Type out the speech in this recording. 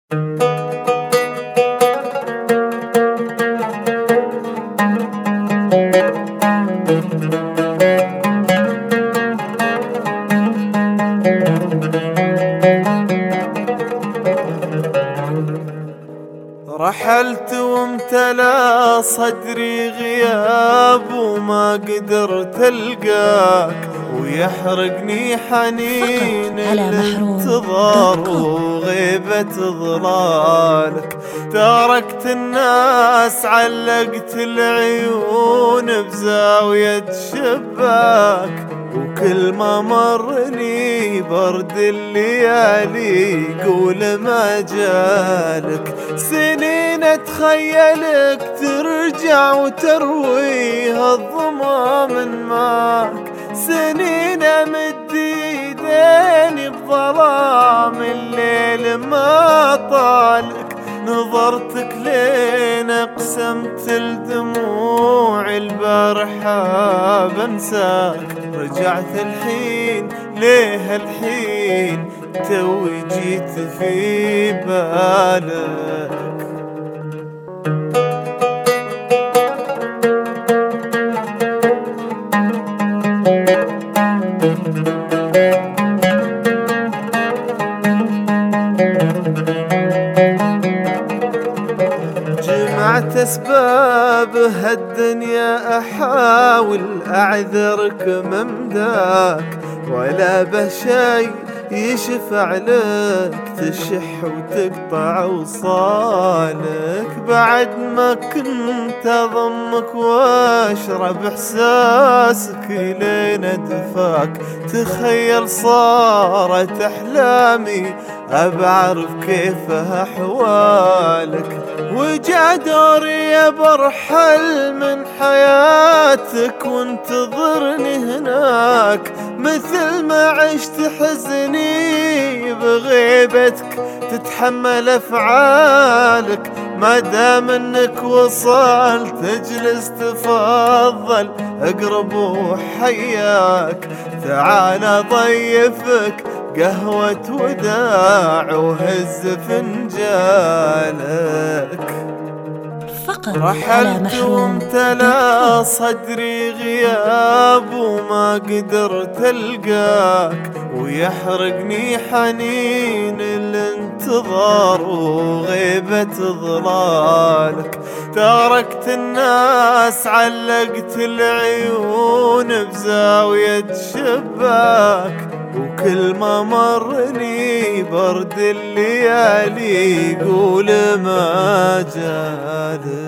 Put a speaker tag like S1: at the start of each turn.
S1: رحلت وامتلأ صدري غياب وما قدرت ألقاك، ويحرقني حنين الانتظار وغيبة ظلالك. تاركت الناس علقت العيون بزاوية شباك، وكل ما مرني برد الليالي قول ما جالك. سنين اتخيلك ترجع وتروي هالظما من ماك، سنين امد ايديني بظلام الليل ما طالك. نظرتك لين اقسمت الدموع البارحة بنساك. رجعت الحين ليه الحين توي جيت في بالك. جمعت أسباب هالدنيا أحاول أعذرك ممداك، ولا به شي يشفع لك تشح وتقطع وصالك. بعد ما كنت أضمك واشرب إحساسك لين أدفاك. تخيل صارت أحلامي أبعرف كيف أحوالك، وجا دوري برحل من حياتك وانتظرني هناك. مثل ما عشت حزني بغيبتك تتحمل أفعالك. ما دام انك وصلت اجلس تفضل اقرب وحياك. تعال ضيفك قهوة وداع وهز فنجالك. رحلت وامتلأ صدري غياب وما قدرت ألقاك، ويحرقني حنين الانتظار وغيبة ظلالك. تاركت الناس علقت العيون بزاوية شباك، وكل ما مرني برد الليالي قول ما جالك.